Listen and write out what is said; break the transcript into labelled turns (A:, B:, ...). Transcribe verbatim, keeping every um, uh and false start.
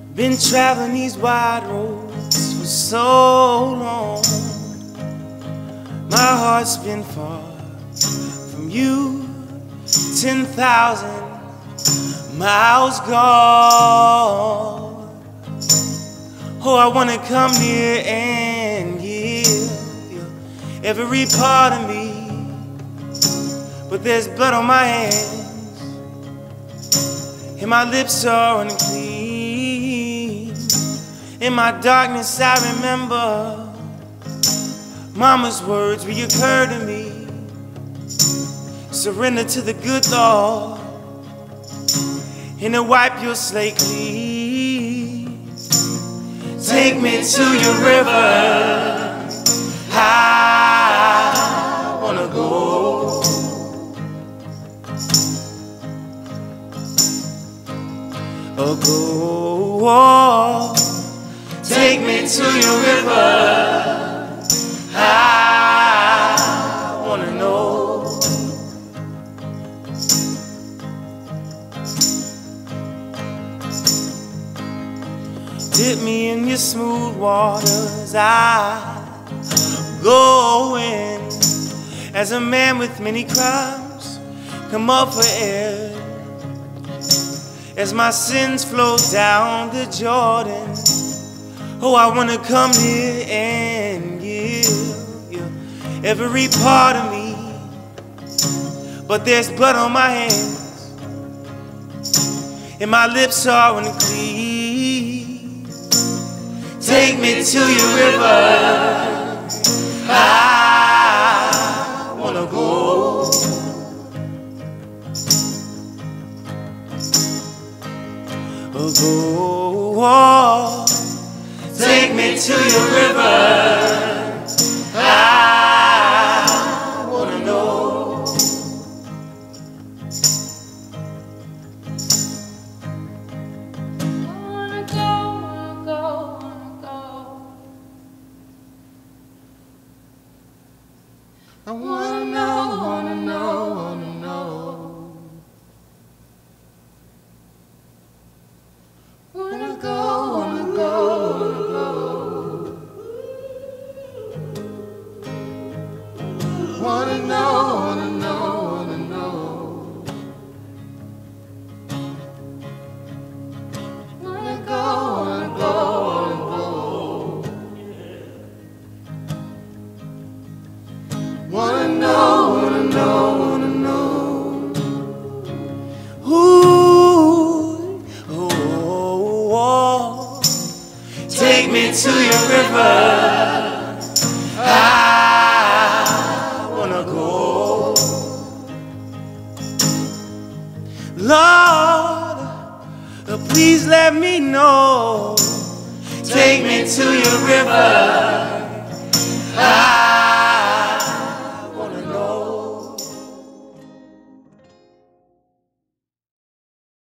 A: Been traveling these wide roads for so long. My heart's been far from you, ten thousand miles gone. Oh, I wanna come near and give you every part of me, but there's blood on my hands and my lips are unclean. In my darkness I remember Mama's words reoccur to me. Surrender to the good Lord and to wipe your slate clean. Take me to your river, I wanna go. Oh, go. Take me to your river, I wanna know. Dip me in your smooth waters, I go in. As a man with many crimes, come up for air. As my sins flow down the Jordan, oh, I wanna come here and give you every part of me, but there's blood on my hands and my lips are unclean. Take me to your river, I wanna go. Oh, go. Take me to your river, I wanna know.
B: Wanna go, wanna go, wanna go.
C: I wanna know, wanna know, wanna know. Wanna go, wanna go, wanna go. Wanna know, wanna know, wanna know. Wanna go, wanna go, wanna go. Wanna know, wanna know, wanna know.
A: Ooh, oh, oh, oh. Take me to your river, I wanna go. Lord, uh, please let me know. Take me to your river, I